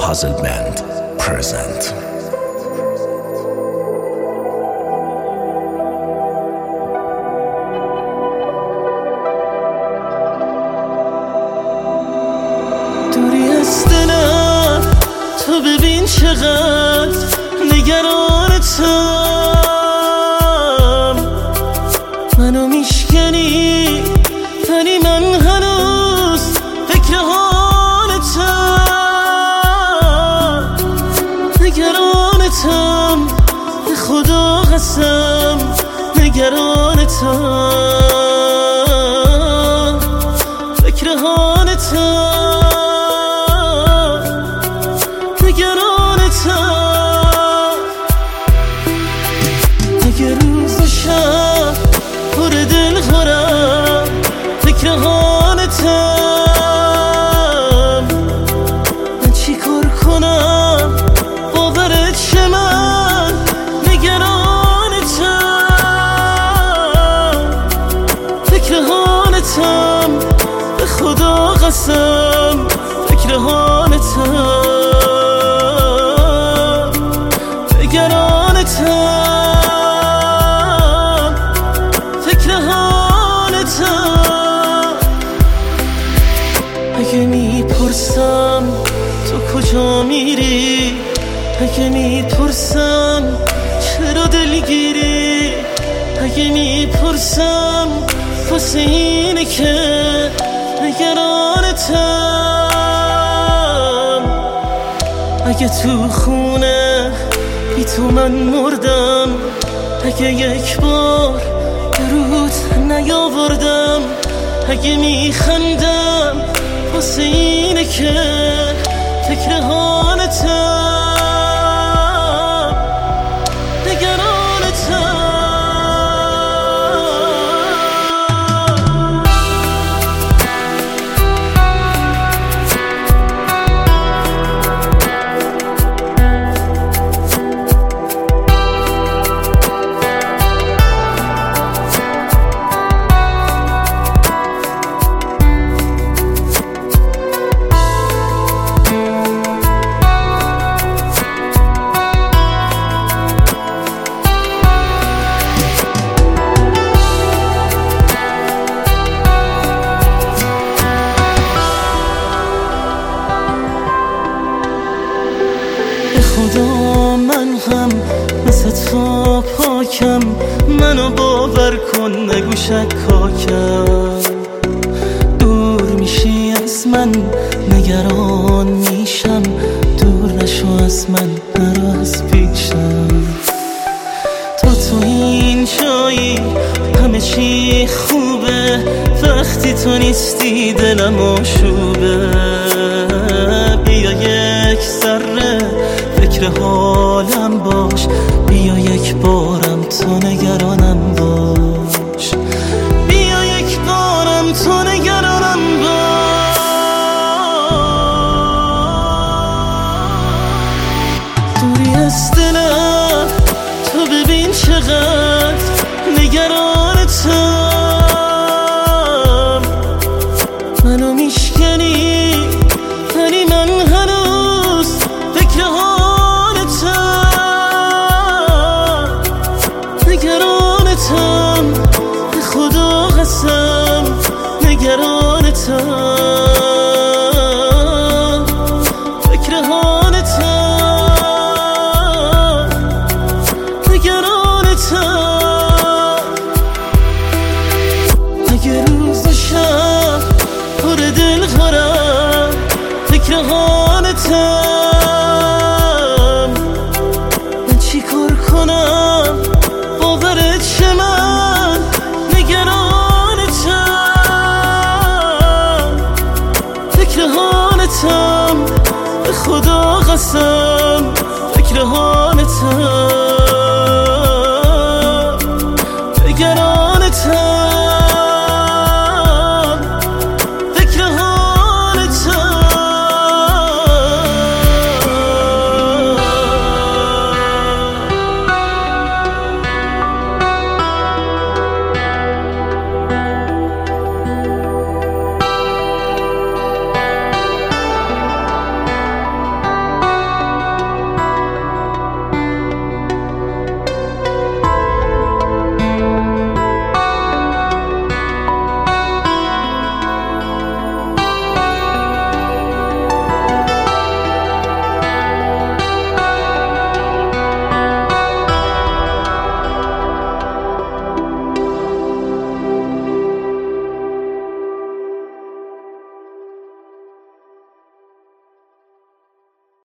Puzzle Band present. دوری از دلم تو ببین چقدر نگرانتم، منو میشکنی ولی من هنوز فکر حالتم، نگرانتم به خدا قسم، نگرانتم فکر حالتم، نگرانتم. اگه روز و شب پر دل خورم فکر حالتم، من چی کار کنم باورت شه من نگرانتم، فکر حالتم به خدا قسم، فکر حالتم، نگرانتم، فکر حالتم. اگه میپرسم تو کجا میری، اگه میپرسم چرا دلگیری، اگه میپرسم واسه اینه که نگرانتم. اگه تو خونه بی تو من مردم، اگه یک بار درود نیاوردم، اگه میخندم واسه اینه که فکر حالتم، نگرانتم. خدا من هم مثل تو پاکم، منو باور کن نگو شکاکم. دور میشی از من نگران میشم، دور نشو از من نرو از پیشم. تو این جایی همه چی خوبه، وقتی تو نیستی دلم آشوبه. بیا یک ذره فکر حالم باش، بیا یک بارم تو نگرانم باش، بیا یک بارم تو نگرانم باش. دوری از دلم تو ببین چقدر نگرانتم، منو میشکنی ولی من هنوز فکر حالتم، نگرانتم به خدا قسم، نگرانتم.